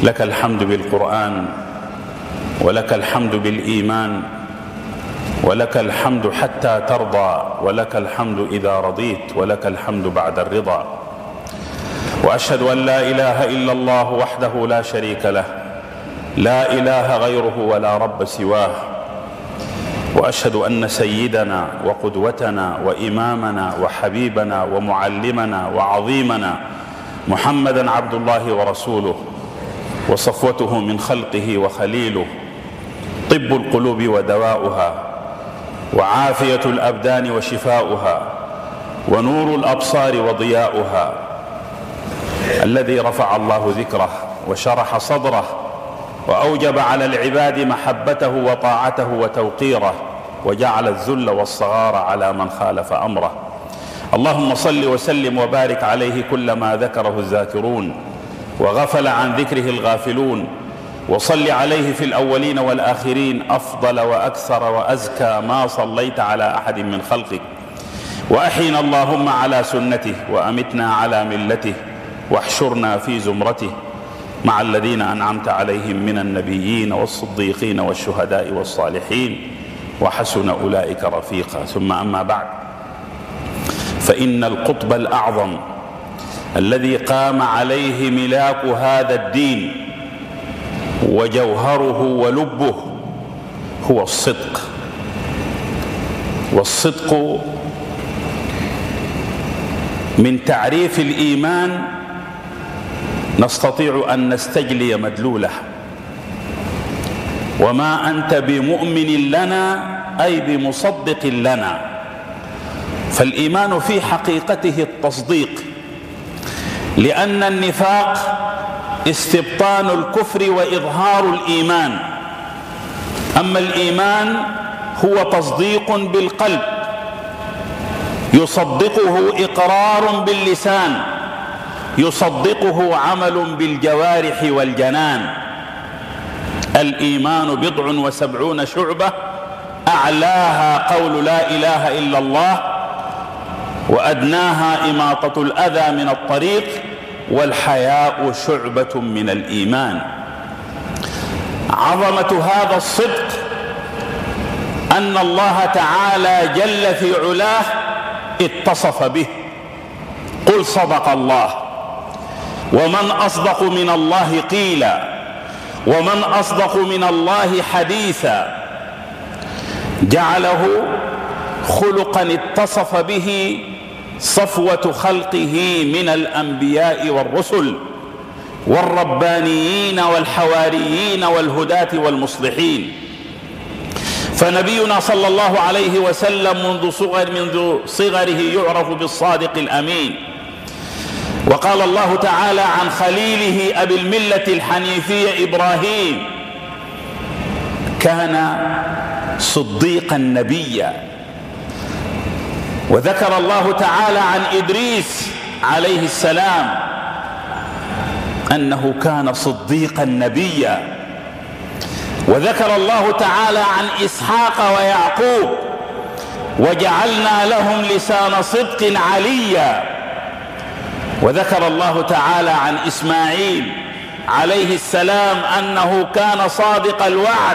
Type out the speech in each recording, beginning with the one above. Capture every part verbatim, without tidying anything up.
لك الحمد بالقرآن، ولك الحمد بالإيمان، ولك الحمد حتى ترضى، ولك الحمد إذا رضيت، ولك الحمد بعد الرضا. وأشهد أن لا إله إلا الله وحده لا شريك له، لا إله غيره ولا رب سواه. وأشهد أن سيدنا وقدوتنا وإمامنا وحبيبنا ومعلمنا وعظيمنا محمدا عبد الله ورسوله، وصفوته من خلقه وخليله، طب القلوب ودواؤها، وعافية الأبدان وشفاؤها، ونور الأبصار وضياؤها، الذي رفع الله ذكره وشرح صدره وأوجب على العباد محبته وطاعته وتوقيره، وجعل الذل والصغار على من خالف أمره. اللهم صل وسلم وبارك عليه كلما ذكره الذاكرون وغفل عن ذكره الغافلون، وصل عليه في الأولين والآخرين أفضل وأكثر وأزكى ما صليت على أحد من خلقك. وأحينا اللهم على سنته، وأمتنا على ملته، واحشرنا في زمرته مع الذين أنعمت عليهم من النبيين والصديقين والشهداء والصالحين، وحسن أولئك رفيقا. ثم أما بعد، فإن القطب الأعظم الذي قام عليه ملاك هذا الدين وجوهره ولبه هو الصدق. والصدق من تعريف الإيمان نستطيع أن نستجلي مدلوله. وما أنت بمؤمن لنا أي بمصدق لنا. فالإيمان في حقيقته التصديق، لأن النفاق استبطان الكفر وإظهار الإيمان، أما الإيمان هو تصديق بالقلب يصدقه إقرار باللسان، يصدقه عمل بالجوارح والجنان. الإيمان بضع وسبعون شعبة، أعلاها قول لا إله إلا الله، وأدناها إماطة الأذى من الطريق، والحياء شعبة من الإيمان. عظمة هذا الصدق أن الله تعالى جل في علاه اتصف به. قل صدق الله، ومن أصدق من الله قيلا، ومن أصدق من الله حديثا. جعله خلقا اتصف به صفوة خلقه من الأنبياء والرسل والربانيين والحواريين والهداة والمصلحين. فنبينا صلى الله عليه وسلم منذ صغر منذ صغره يعرف بالصادق الأمين. وقال الله تعالى عن خليله أبي الملة الحنيفية إبراهيم: كان صديقا نبيا. وذكر الله تعالى عن إدريس عليه السلام أنه كان صديقا نبيا. وذكر الله تعالى عن إسحاق ويعقوب: وجعلنا لهم لسان صدق عليا. وذكر الله تعالى عن إسماعيل عليه السلام أنه كان صادق الوعد.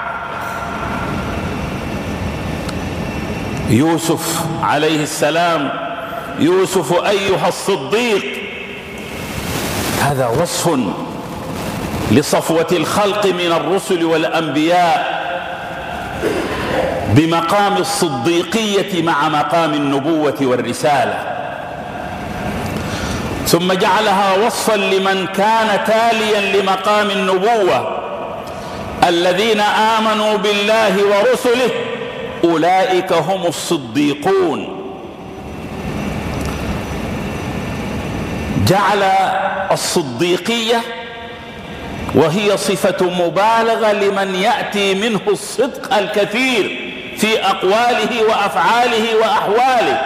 يوسف عليه السلام: يوسف أيها الصديق. هذا وصف لصفوة الخلق من الرسل والأنبياء بمقام الصديقية مع مقام النبوة والرسالة. ثم جعلها وصفا لمن كان تاليا لمقام النبوة: الذين آمنوا بالله ورسله أولئك هم الصديقون. جعل الصديقية وهي صفة مبالغة لمن يأتي منه الصدق الكثير في أقواله وأفعاله وأحواله،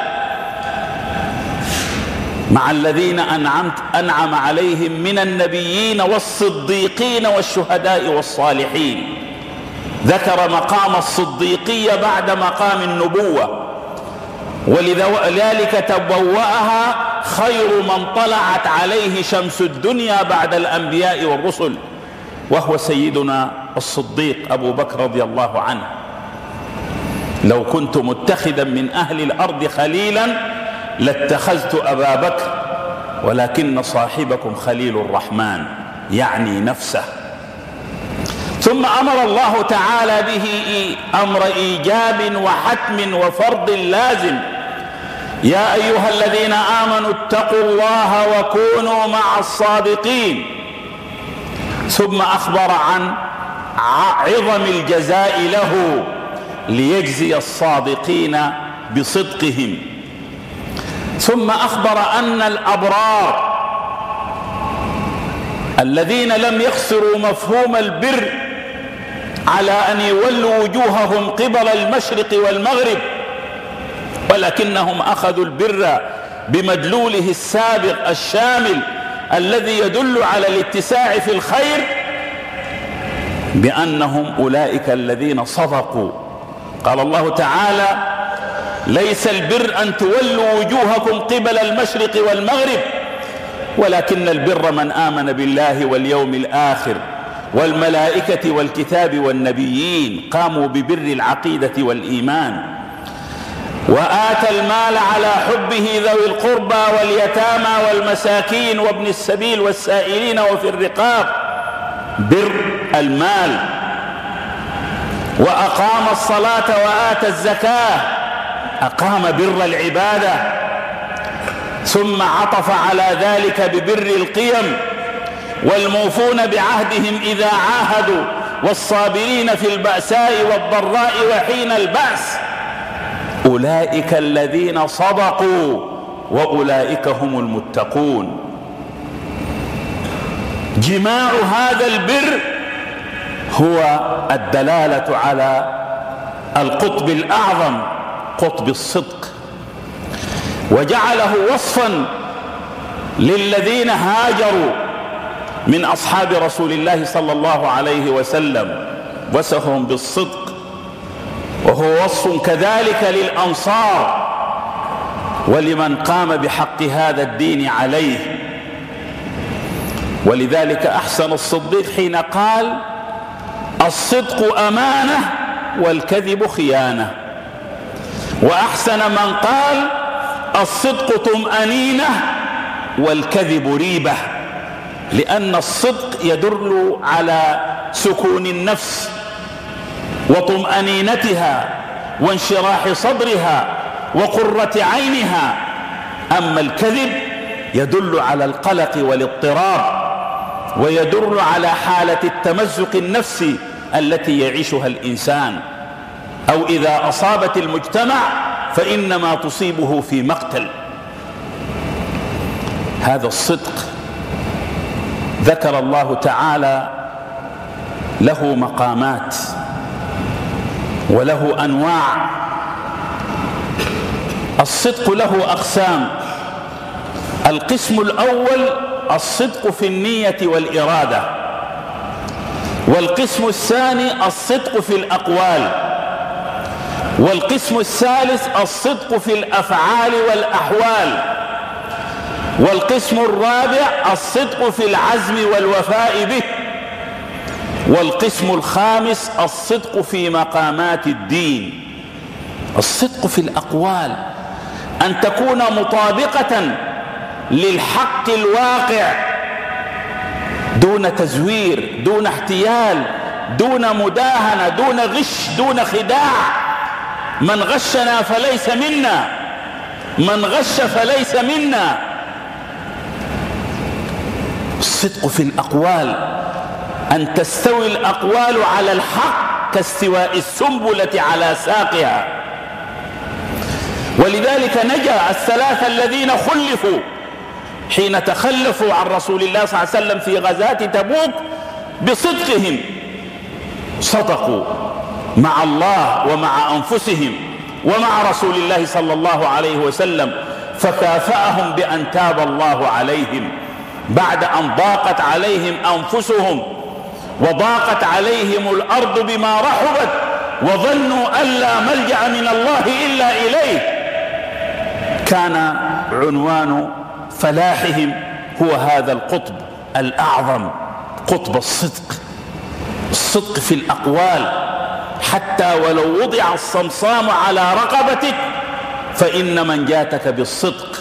مع الذين أنعمت أنعم عليهم من النبيين والصديقين والشهداء والصالحين. ذكر مقام الصديقية بعد مقام النبوة، ولذلك تبوأها خير من طلعت عليه شمس الدنيا بعد الأنبياء والرسل، وهو سيدنا الصديق أبو بكر رضي الله عنه. لو كنت متخذا من أهل الأرض خليلا لاتخذت أبا بكر، ولكن صاحبكم خليل الرحمن، يعني نفسه. ثم أمر الله تعالى به أمر إيجاب وحتم وفرض لازم: يا أيها الذين آمنوا اتقوا الله وكونوا مع الصادقين. ثم أخبر عن عظم الجزاء له ليجزي الصادقين بصدقهم. ثم أخبر أن الأبرار الذين لم يخسروا مفهوم البر على أن يولوا وجوههم قبل المشرق والمغرب، ولكنهم أخذوا البر بمدلوله السابق الشامل الذي يدل على الاتساع في الخير، بأنهم أولئك الذين صدقوا. قال الله تعالى: ليس البر أن تولوا وجوهكم قبل المشرق والمغرب، ولكن البر من آمن بالله واليوم الآخر والملائكة والكتاب والنبيين، قاموا ببر العقيدة والإيمان، وآتى المال على حبه ذوي القربى واليتامى والمساكين وابن السبيل والسائلين وفي الرقاب، بر المال. وأقام الصلاة وآتى الزكاة، أقام بر العبادة. ثم عطف على ذلك ببر القيم: والموفون بعهدهم إذا عاهدوا والصابرين في البأساء والضراء وحين البأس، أولئك الذين صدقوا وأولئك هم المتقون. جماع هذا البر هو الدلالة على القطب الأعظم، قطب الصدق، وجعله وصفا للذين هاجروا من أصحاب رسول الله صلى الله عليه وسلم، وصفهم بالصدق، وهو وصف كذلك للأنصار ولمن قام بحق هذا الدين عليه. ولذلك أحسن الصديق حين قال: الصدق أمانة والكذب خيانة. وأحسن من قال: الصدق طمأنينة والكذب ريبة، لأن الصدق يدل على سكون النفس وطمأنينتها وانشراح صدرها وقرة عينها، أما الكذب يدل على القلق والاضطراب، ويدل على حالة التمزق النفسي التي يعيشها الإنسان، أو إذا أصابت المجتمع فإنما تصيبه في مقتل. هذا الصدق ذكر الله تعالى له مقامات وله أنواع. الصدق له أقسام: القسم الأول الصدق في النية والإرادة، والقسم الثاني الصدق في الأقوال، والقسم الثالث الصدق في الأفعال والأحوال، والقسم الرابع الصدق في العزم والوفاء به، والقسم الخامس الصدق في مقامات الدين. الصدق في الأقوال أن تكون مطابقة للحق الواقع، دون تزوير، دون احتيال، دون مداهنة، دون غش، دون خداع. من غشنا فليس منا، من غش فليس منا. الصدق في الأقوال أن تستوي الأقوال على الحق كاستواء السنبلة على ساقها. ولذلك نجا الثلاثة الذين خلفوا حين تخلفوا عن رسول الله صلى الله عليه وسلم في غزاة تبوك بصدقهم، صدقوا مع الله ومع أنفسهم ومع رسول الله صلى الله عليه وسلم، فكافأهم بأن تاب الله عليهم بعد أن ضاقت عليهم أنفسهم وضاقت عليهم الأرض بما رحبت وظنوا أن لا ملجأ من الله إلا إليه. كان عنوان فلاحهم هو هذا القطب الأعظم، قطب الصدق، الصدق في الأقوال، حتى ولو وضع الصمصام على رقبتك فإن من جاتك بالصدق.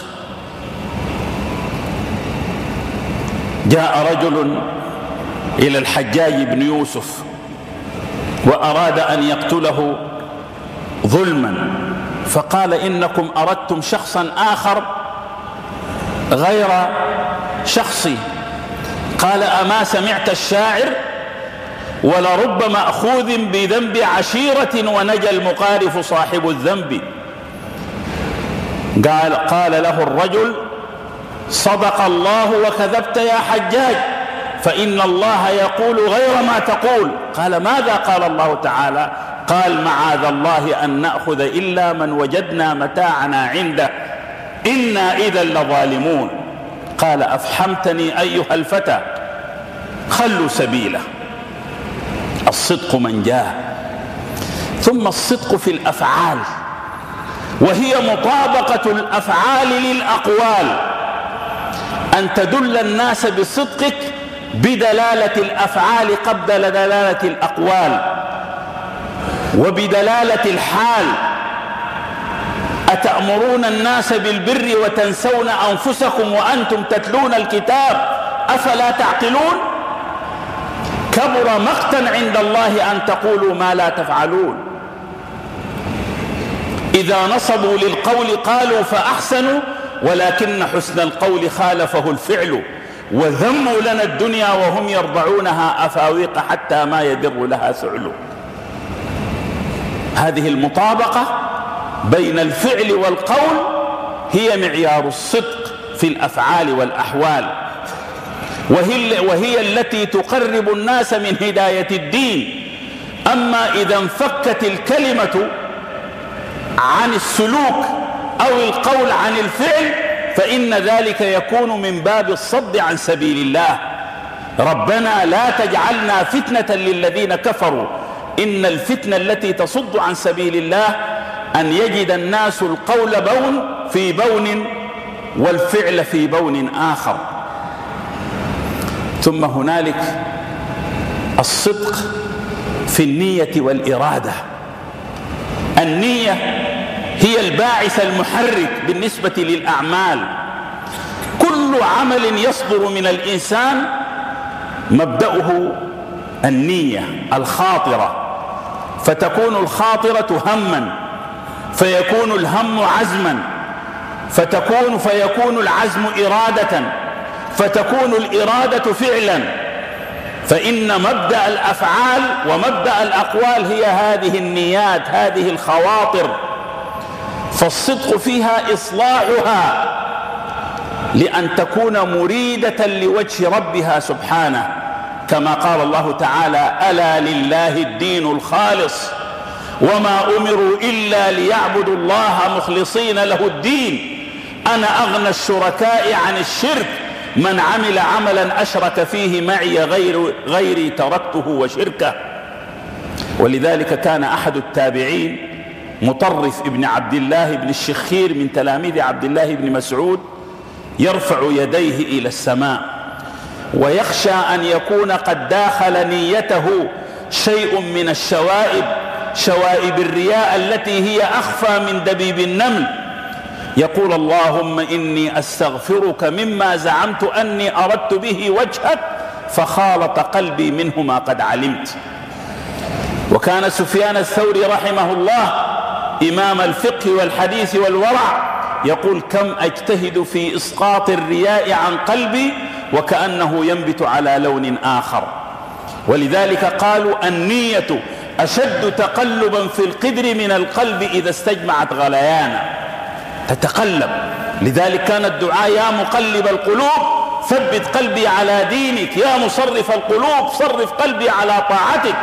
جاء رجل إلى الحجاج بن يوسف وأراد أن يقتله ظلما، فقال إنكم أردتم شخصا آخر غير شخصي. قال أما سمعت الشاعر ولرب مأخوذ بذنب عشيرة ونجا المقارف صاحب الذنب. قال, قال له الرجل صدق الله وكذبت يا حجاج، فإن الله يقول غير ما تقول. قال ماذا قال الله تعالى؟ قال معاذ الله أن نأخذ إلا من وجدنا متاعنا عنده إنا إذا لظالمون. قال أفحمتني أيها الفتى، خلوا سبيله. الصدق من جاء. ثم الصدق في الأفعال، وهي مطابقة الأفعال للأقوال، أن تدل الناس بصدقك بدلالة الأفعال قبل دلالة الأقوال وبدلالة الحال. أتأمرون الناس بالبر وتنسون أنفسكم وأنتم تتلون الكتاب أفلا تعقلون؟ كبر مقتا عند الله أن تقولوا ما لا تفعلون. إذا نصبوا للقول قالوا فأحسنوا ولكن حسن القول خالفه الفعل، وذموا لنا الدنيا وهم يرضعونها أفاويق حتى ما يدر لها ثعل. هذه المطابقة بين الفعل والقول هي معيار الصدق في الأفعال والأحوال، وهي, وهي التي تقرب الناس من هداية الدين. أما إذا انفكت الكلمة عن السلوك أو القول عن الفعل فإن ذلك يكون من باب الصد عن سبيل الله. ربنا لا تجعلنا فتنة للذين كفروا، إن الفتنة التي تصد عن سبيل الله أن يجد الناس القول بون في بون والفعل في بون آخر. ثم هنالك الصدق في النية والإرادة. النية هي الباعث المحرك بالنسبة للأعمال. كل عمل يصدر من الإنسان مبدأه النية الخاطرة، فتكون الخاطرة همًا، فيكون الهم عزمًا، فتكون فيكون العزم إرادة، فتكون الإرادة فعلا. فإن مبدأ الأفعال ومبدأ الأقوال هي هذه النيات، هذه الخواطر. فالصدق فيها إصلاحها لأن تكون مريدة لوجه ربها سبحانه، كما قال الله تعالى ألا لله الدين الخالص وما أمروا إلا ليعبدوا الله مخلصين له الدين أنا أغنى الشركاء عن الشرك من عمل عملا أشرك فيه معي غير غيري تركته وشركه. ولذلك كان أحد التابعين مطرف ابن عبد الله بن الشخير من تلاميذ عبد الله بن مسعود يرفع يديه إلى السماء ويخشى أن يكون قد داخل نيته شيء من الشوائب، شوائب الرياء التي هي أخفى من دبيب النمل. يقول اللهم إني أستغفرك مما زعمت أني أردت به وجهك فخالط قلبي منه ما قد علمت. وكان سفيان الثوري رحمه الله إمام الفقه والحديث والورع يقول كم أجتهد في إسقاط الرياء عن قلبي وكأنه ينبت على لون آخر. ولذلك قالوا النية أشد تقلبا في القدر من القلب إذا استجمعت غليانا، تتقلب. لذلك كان الدعاء يا مقلب القلوب ثبت قلبي على دينك، يا مصرف القلوب صرف قلبي على طاعتك.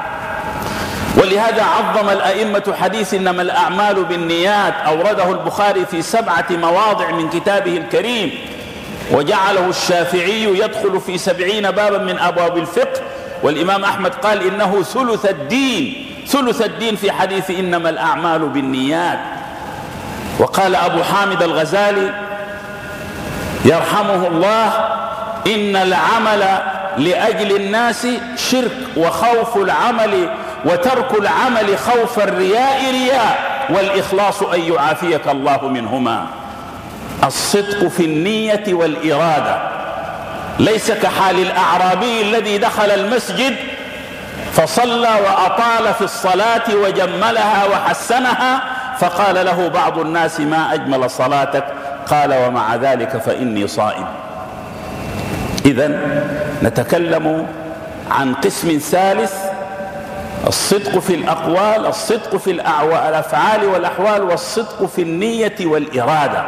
ولهذا عظم الأئمة حديث إنما الأعمال بالنيات، أورده البخاري في سبعة مواضع من كتابه الكريم، وجعله الشافعي يدخل في سبعين بابا من أبواب الفقه، والإمام أحمد قال إنه ثلث الدين، ثلث الدين في حديث إنما الأعمال بالنيات. وقال أبو حامد الغزالي يرحمه الله: إن العمل لأجل الناس شرك، وخوف العمل وترك العمل خوف الرياء رياء، والإخلاص أن يعافيك الله منهما. الصدق في النية والإرادة، ليس كحال الأعرابي الذي دخل المسجد فصلى وأطال في الصلاة وجملها وحسنها، فقال له بعض الناس: ما أجمل صلاتك؟ قال: ومع ذلك فإني صائم. إذن نتكلم عن قسم ثالث: الصدق في الأقوال، الصدق في الأفعال والأحوال، والصدق في النية والإرادة.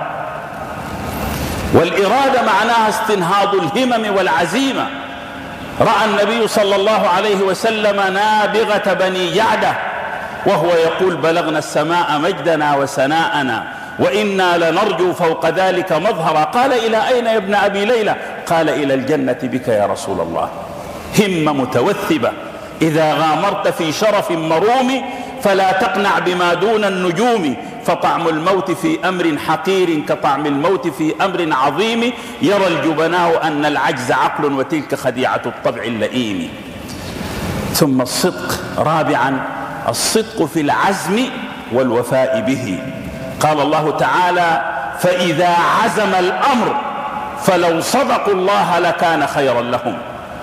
والإرادة معناها استنهاض الهمم والعزيمة. رأى النبي صلى الله عليه وسلم نابغة بني جعدة وهو يقول: بلغنا السماء مجدنا وسناءنا وإنا لنرجو فوق ذلك مظهرا. قال: إلى أين يا ابن أبي ليلى؟ قال: إلى الجنة بك يا رسول الله. همة متوثبة. إذا غامرت في شرف مروم فلا تقنع بما دون النجوم، فطعم الموت في أمر حقير كطعم الموت في أمر عظيم، يرى الجبناء أن العجز عقل وتلك خديعة الطبع اللئيم. ثم الصدق رابعا: الصدق في العزم والوفاء به. قال الله تعالى: فإذا عزم الأمر فلو صدقوا الله لكان خيرا لهم.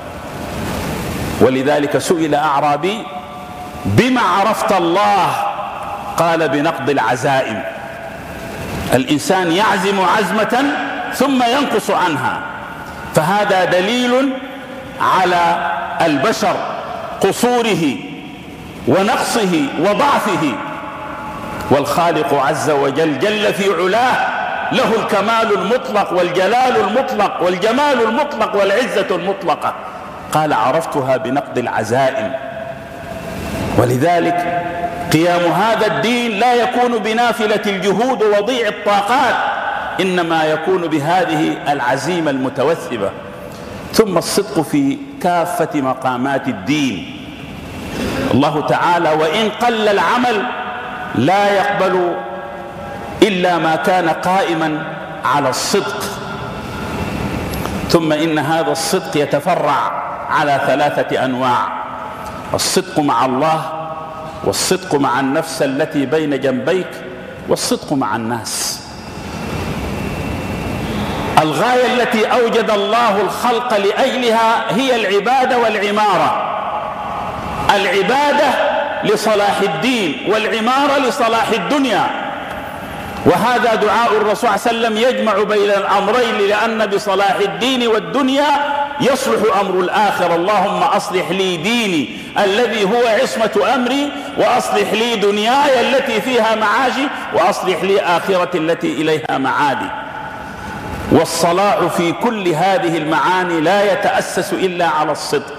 ولذلك سئل أعرابي: بما عرفت الله؟ قال: بنقض العزائم. الإنسان يعزم عزمة ثم ينقص عنها، فهذا دليل على البشر، قصوره ونقصه وضعفه. والخالق عز وجل جل في علاه له الكمال المطلق والجلال المطلق والجمال المطلق والعزة المطلقة. قال: عرفتها بنقض العزائم. ولذلك قيام هذا الدين لا يكون بنافلة الجهود وضيع الطاقات، إنما يكون بهذه العزيمة المتوثبة. ثم الصدق في كافة مقامات الدين. الله تعالى: وإن قل العمل لا يقبل إلا ما كان قائما على الصدق. ثم إن هذا الصدق يتفرع على ثلاثة أنواع: الصدق مع الله، والصدق مع النفس التي بين جنبيك، والصدق مع الناس. الغاية التي أوجد الله الخلق لأجلها هي العبادة والعمارة. العبادة لصلاح الدين، والعمارة لصلاح الدنيا. وهذا دعاء الرسول صلى الله عليه وسلم يجمع بين الأمرين، لأن بصلاح الدين والدنيا يصلح أمر الآخرة. اللهم أصلح لي ديني الذي هو عصمة أمري، وأصلح لي دنياي التي فيها معاشي، وأصلح لي آخرتي التي إليها معادي. والصلاح في كل هذه المعاني لا يتأسس إلا على الصدق.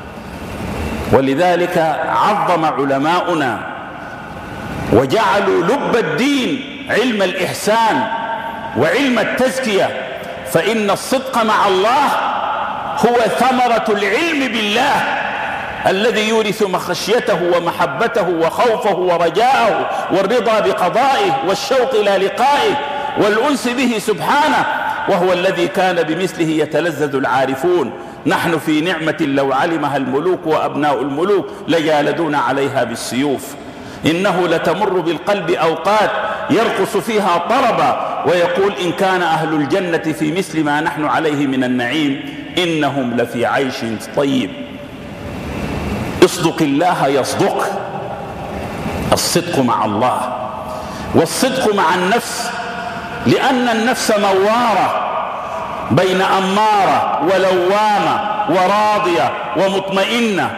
ولذلك عظم علماؤنا وجعلوا لب الدين علم الإحسان وعلم التزكية، فإن الصدق مع الله هو ثمرة العلم بالله الذي يورث خشيته ومحبته وخوفه ورجاءه والرضا بقضائه والشوق إلى لقائه والأنس به سبحانه، وهو الذي كان بمثله يتلذذ العارفون. نحن في نعمة لو علمها الملوك وأبناء الملوك لجالدون عليها بالسيوف. إنه لتمر بالقلب أوقات يرقص فيها طربا ويقول: إن كان أهل الجنة في مثل ما نحن عليه من النعيم إنهم لفي عيش طيب. اصدق الله يصدق. الصدق مع الله، والصدق مع النفس، لأن النفس موارة بين أمارة ولوامة وراضية ومطمئنة،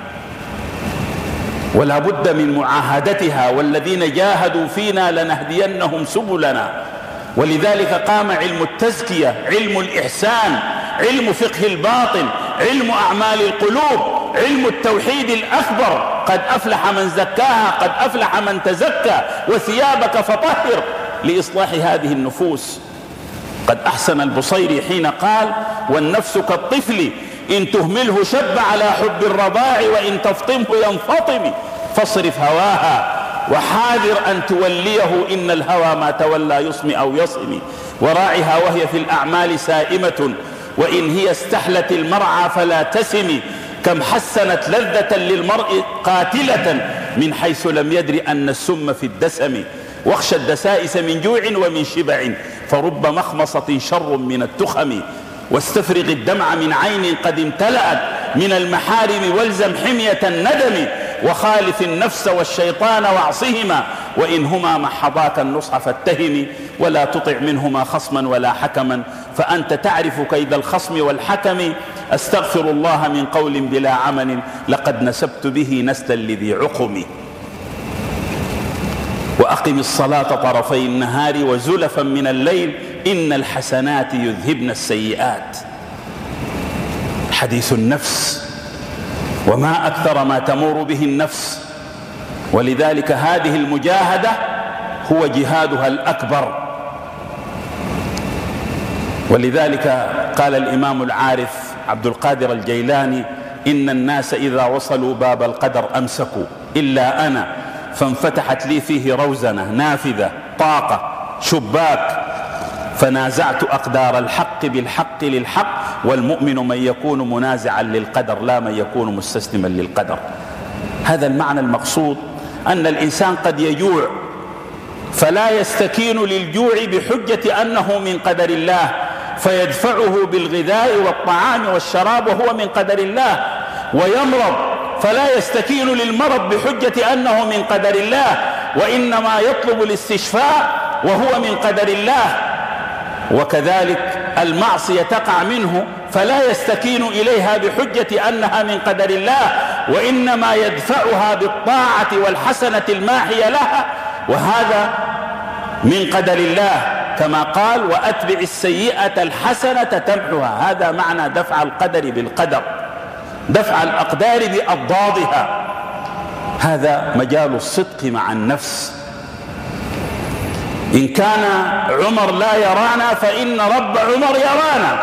ولا بد من معاهدتها. والذين جاهدوا فينا لنهدينهم سبلنا. ولذلك قام علم التزكية، علم الإحسان، علم فقه الباطن، علم أعمال القلوب، علم التوحيد الأكبر. قد أفلح من زكاها، قد أفلح من تزكى، وثيابك فطهر، لإصلاح هذه النفوس. قد أحسن البصيري حين قال: والنفس كالطفل إن تهمله شب على حب الرضاع، وإن تفطمه ينفطم، فاصرف هواها وحاذر أن توليه، إن الهوى ما تولى يصمي أو يصمي، وراعها وهي في الأعمال سائمة، وإن هي استحلت المرعى فلا تسمي، كم حسنت لذة للمرء قاتلة من حيث لم يدر أن السم في الدسم، واخشى الدسائس من جوع ومن شبع، فرب مخمصة شر من التخم، واستفرغ الدمع من عين قد امتلأت من المحارم، والزم حمية الندم، وخالف النفس والشيطان واعصهما، وإنهما محضاك النصح فاتهم، ولا تطع منهما خصما ولا حكما، فأنت تعرف كيد الخصم والحكم، أستغفر الله من قول بلا عمل، لقد نسبت به نسلا لذي عقم، وأقم الصلاة طرفي النهار وزلفا من الليل، إن الحسنات يذهبن السيئات. حديث النفس، وما أكثر ما تمر به النفس، ولذلك هذه المجاهدة هو جهادها الأكبر. ولذلك قال الإمام العارف عبد القادر الجيلاني: إن الناس إذا وصلوا باب القدر أمسكوا إلا أنا، فانفتحت لي فيه روزنة نافذة طاقة شباك، فنازعت أقدار الحق بالحق للحق، والمؤمن من يكون منازعا للقدر لا من يكون مستسلما للقدر. هذا المعنى المقصود، أن الإنسان قد يجوع فلا يستكين للجوع بحجة أنه من قدر الله، فيدفعه بالغذاء والطعام والشراب وهو من قدر الله، ويمرض فلا يستكين للمرض بحجة أنه من قدر الله، وإنما يطلب الاستشفاء وهو من قدر الله. وكذلك المعصية تقع منه فلا يستكين إليها بحجة أنها من قدر الله، وإنما يدفعها بالطاعة والحسنة الماحية لها، وهذا من قدر الله، كما قال: وأتبع السيئة الحسنة تمحها. هذا معنى دفع القدر بالقدر، دفع الأقدار بأضدادها. هذا مجال الصدق مع النفس. إن كان عمر لا يرانا فإن رب عمر يرانا.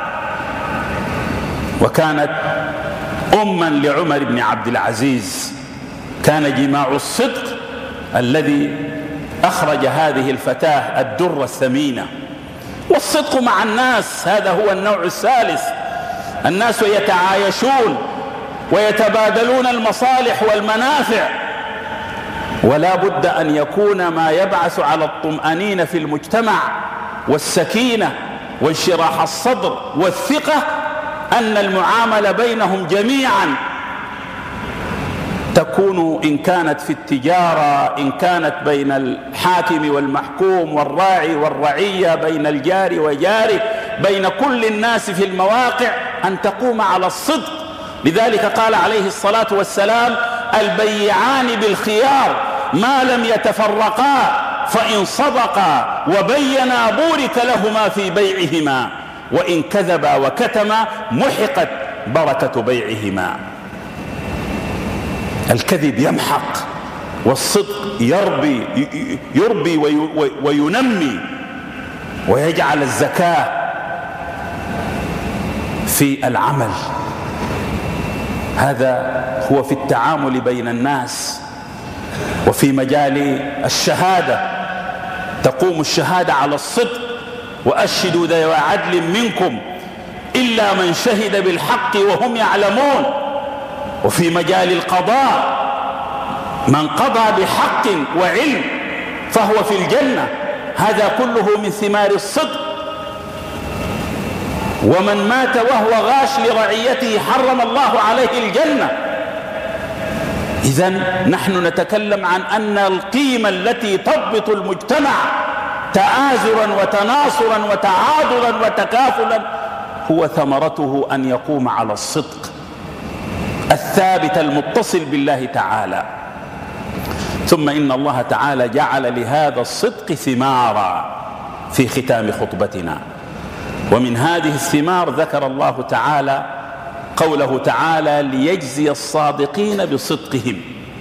وكانت أما لعمر بن عبد العزيز، كان جماع الصدق الذي أخرج هذه الفتاة الدرة الثمينة. والصدق مع الناس هذا هو النوع الثالث. الناس يتعايشون ويتبادلون المصالح والمنافع، ولا بد أن يكون ما يبعث على الطمأنينة في المجتمع والسكينة وانشراح الصدر والثقة، أن المعاملة بينهم جميعا تكون، إن كانت في التجارة، إن كانت بين الحاكم والمحكوم والراعي والرعية، بين الجار وجاره، بين كل الناس في المواقع، أن تقوم على الصدق. لذلك قال عليه الصلاة والسلام: البيعان بالخيار ما لم يتفرقا، فإن صدقا وبينا بورك لهما في بيعهما، وإن كذبا وكتما محقت بركة بيعهما. الكذب يمحق، والصدق يربي يربي وينمي ويجعل الزكاة في العمل. هذا هو في التعامل بين الناس. وفي مجال الشهادة تقوم الشهادة على الصدق: وأشهدوا ذوي عدل منكم إلا من شهد بالحق وهم يعلمون. وفي مجال القضاء: من قضى بحق وعلم فهو في الجنة. هذا كله من ثمار الصدق. ومن مات وهو غاش لرعيته حرم الله عليه الجنة. إذن نحن نتكلم عن أن القيمة التي تضبط المجتمع تآزرا وتناصرا وتعاضلا وتكافلا هو ثمرته أن يقوم على الصدق الثابت المتصل بالله تعالى. ثم إن الله تعالى جعل لهذا الصدق ثمارا في ختام خطبتنا. ومن هذه الثمار ذكر الله تعالى قوله تعالى: ليجزي الصادقين بصدقهم.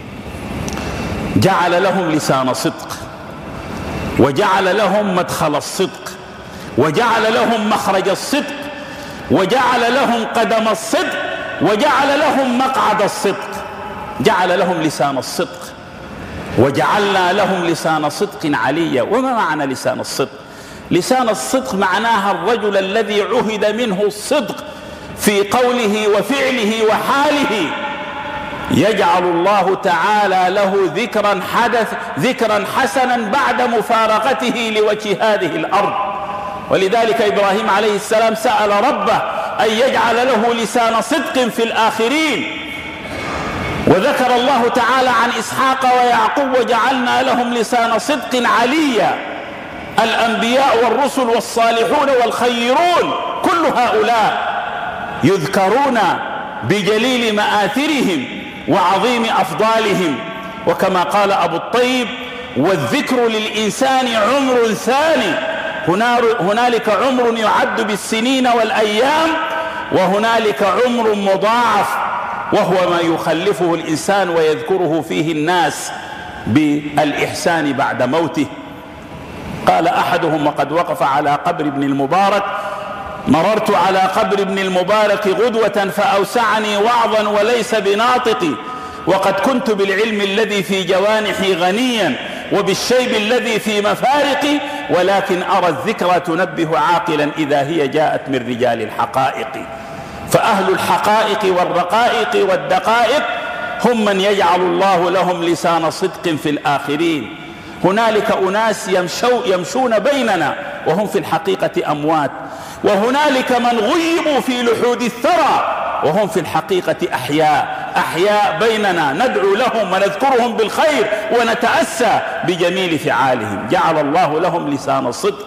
جعل لهم لسان صدق، وجعل لهم مدخل الصدق، وجعل لهم مخرج الصدق، وجعل لهم قدم الصدق، وجعل لهم مقعد الصدق. جعل لهم لسان الصدق. وجعلنا لهم لسان صدق عليا. وما معنى لسان الصدق؟ لسان الصدق معناها الرجل الذي عهد منه الصدق في قوله وفعله وحاله، يجعل الله تعالى له ذكرا حدث ذكرا حسنا بعد مفارقته لوجه هذه الأرض. ولذلك إبراهيم عليه السلام سأل ربه أن يجعل له لسان صدق في الآخرين. وذكر الله تعالى عن إسحاق ويعقوب وجعلنا لهم لسان صدق عليا. الأنبياء والرسل والصالحون والخيرون كل هؤلاء يذكرون بجليل مآثرهم وعظيم أفضالهم. وكما قال أبو الطيب: والذكر للإنسان عمر ثاني، هنالك عمر يعد بالسنين والأيام، وهنالك عمر مضاعف وهو ما يخلفه الإنسان ويذكره فيه الناس بالإحسان بعد موته. قال أحدهم وقد وقف على قبر ابن المبارك: مررت على قبر ابن المبارك غدوة فأوسعني وعظا وليس بناطقي، وقد كنت بالعلم الذي في جوانحي غنيا وبالشيب الذي في مفارقي، ولكن أرى الذكرى تنبه عاقلا إذا هي جاءت من رجال الحقائق. فأهل الحقائق والرقائق والدقائق هم من يجعل الله لهم لسان صدق في الآخرين. هنالك أناس يمشو يمشون بيننا وهم في الحقيقة أموات، وهنالك من غيبوا في لحود الثرى وهم في الحقيقة أحياء أحياء بيننا، ندعو لهم ونذكرهم بالخير ونتأسى بجميل فعالهم. جعل الله لهم لسان صدق،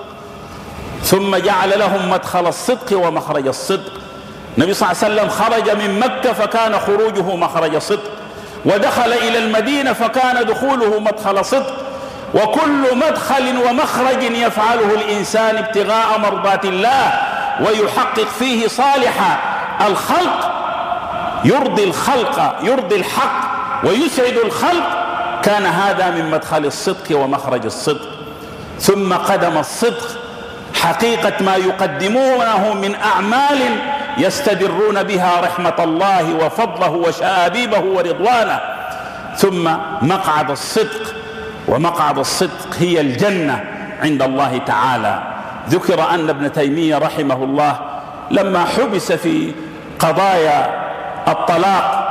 ثم جعل لهم مدخل الصدق ومخرج الصدق. النبي صلى الله عليه وسلم خرج من مكة فكان خروجه مخرج صدق، ودخل إلى المدينة فكان دخوله مدخل صدق. وكل مدخل ومخرج يفعله الإنسان ابتغاء مرضات الله ويحقق فيه صالح الخلق، يرضي الخلق يرضي الحق ويسعد الخلق، كان هذا من مدخل الصدق ومخرج الصدق. ثم قدم الصدق حقيقة ما يقدمونه من أعمال يستدرون بها رحمة الله وفضله وشآبيبه ورضوانه. ثم مقعد الصدق، ومقعد الصدق هي الجنة عند الله تعالى. ذكر أن ابن تيمية رحمه الله لما حبس في قضايا الطلاق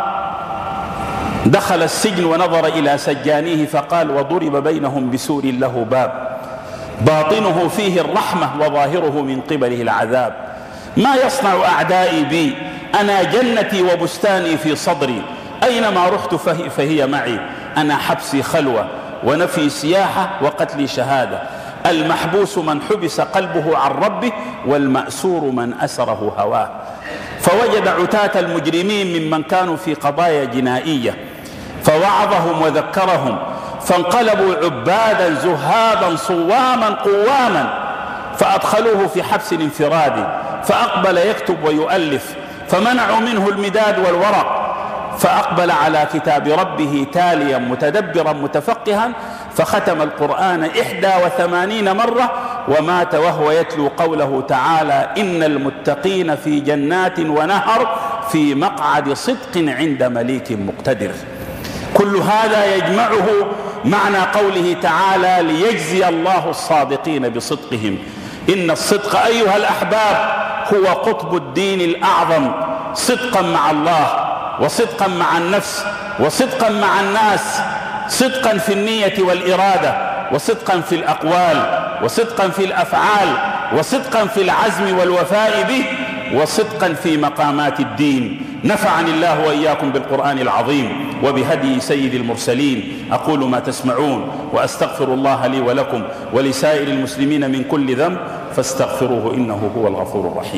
دخل السجن ونظر إلى سجانيه فقال: وضرب بينهم بسور له باب باطنه فيه الرحمة وظاهره من قبله العذاب. ما يصنع أعدائي بي؟ أنا جنتي وبستاني في صدري، أينما رحت فهي معي. أنا حبسي خلوة ونفي سياحة وقتلي شهادة. المحبوس من حبس قلبه عن ربه، والمأسور من أسره هواه. فوجد عتاة المجرمين ممن كانوا في قضايا جنائية فوعظهم وذكرهم، فانقلبوا عبادا زهادا صواما قواما، فأدخلوه في حبس انفرادي فأقبل يكتب ويؤلف، فمنعوا منه المداد والورق، فأقبل على كتاب ربه تاليا متدبرا متفقها، فختم القرآن إحدى وثمانين مرة، ومات وهو يتلو قوله تعالى: إن المتقين في جنات ونهر في مقعد صدق عند مليك مقتدر. كل هذا يجمعه معنى قوله تعالى: ليجزي الله الصادقين بصدقهم. إن الصدق أيها الأحباب هو قطب الدين الأعظم، صدقا مع الله وصدقا مع النفس وصدقا مع الناس، صدقا في النية والإرادة، وصدقا في الأقوال، وصدقا في الأفعال، وصدقا في العزم والوفاء به، وصدقا في مقامات الدين. نفعني الله وإياكم بالقرآن العظيم وبهدي سيد المرسلين. أقول ما تسمعون وأستغفر الله لي ولكم ولسائر المسلمين من كل ذنب فاستغفروه إنه هو الغفور الرحيم.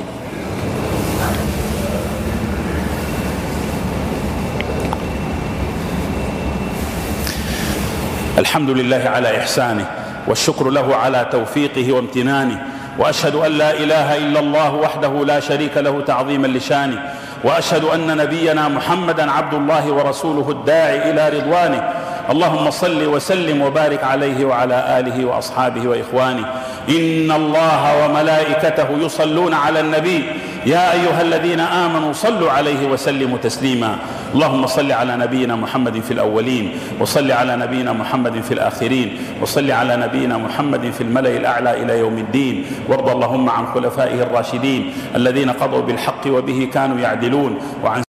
الحمد لله على إحسانه، والشكر له على توفيقه وامتنانه، وأشهد أن لا إله إلا الله وحده لا شريك له تعظيما لشانه، وأشهد أن نبينا محمدا عبد الله ورسوله الداعي إلى رضوانه. اللهم صل وسلم وبارك عليه وعلى آله وأصحابه وإخوانه. إن الله وملائكته يصلون على النبي يا أيها الذين آمنوا صلوا عليه وسلموا تسليما. اللهم صل على نبينا محمد في الأولين، وصل على نبينا محمد في الآخرين، وصل على نبينا محمد في الملأ الأعلى إلى يوم الدين. وارض اللهم عن خلفائه الراشدين الذين قضوا بالحق وبه كانوا يعدلون، وعن